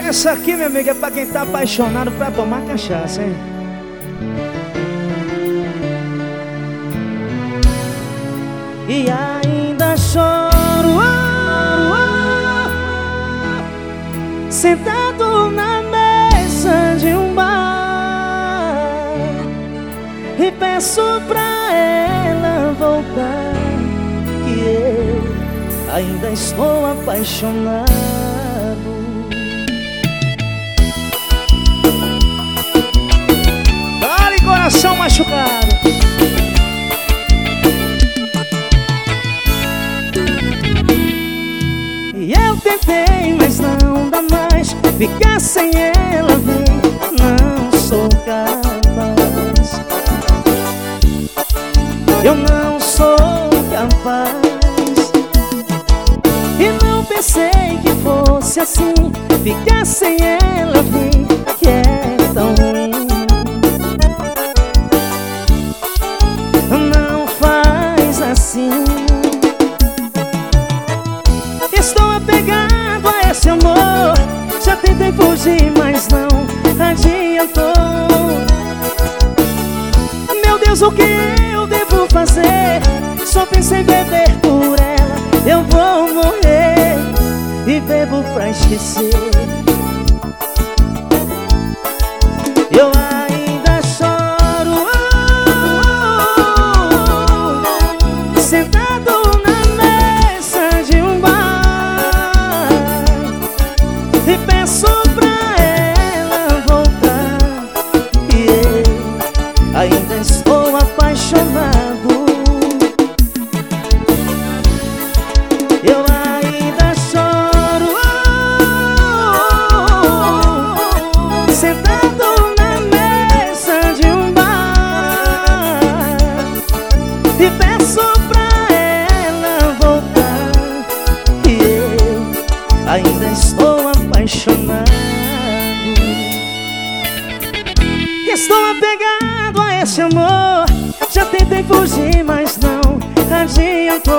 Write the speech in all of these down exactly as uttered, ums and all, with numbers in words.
Essa aqui, meu amigo, é pra quem tá apaixonado pra tomar cachaça, hein? E ainda choro, oh, oh, sentado na mesa de um bar, e peço pra ela voltar, que eu ainda estou apaixonado. Dale, coração machucado. E eu tentei, mas não dá mais. Ficar sem ela, vem, não sou capaz. Eu não sou capaz. E não pensei que fosse assim. Ficar sem ela, vem, que é tão ruim. Não faz assim. Estou apegado a esse amor. Já tentei fugir, mas não adiantou. Meu Deus, o que eu devo fazer? Só pensei em beber por ela. Eu vou morrer e bebo pra esquecer. Eu ainda choro, oh, oh, sentado na mesa de um bar, e peço pra ela voltar, e eu ainda estou apaixonado. Eu ainda choro, oh, oh, sentado na mesa de um bar, e peço pra ela voltar, e eu ainda estou apaixonado. Estou apegado a esse amor. Já tentei fugir, mas não adiantou.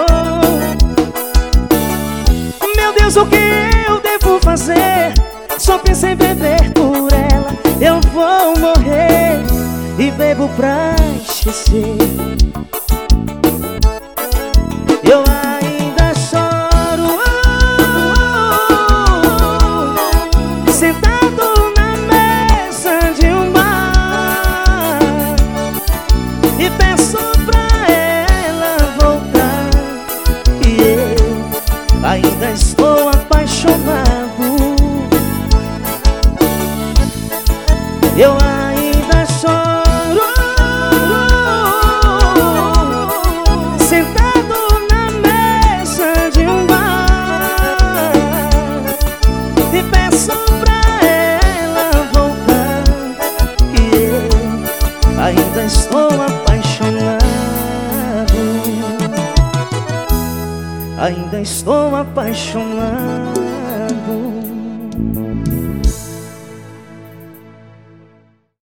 Meu Deus, o que eu devo fazer? Só pensei em beber por ela. Eu vou morrer e bebo pra esquecer. Eu ainda choro, oh, oh, sentado na mesa de um bar, e peço pra ela voltar, e eu ainda estou apaixonado. Eu ainda choro, sentado na mesa de um bar, e peço pra ela voltar, e eu ainda estou apaixonado. Ainda estou apaixonado.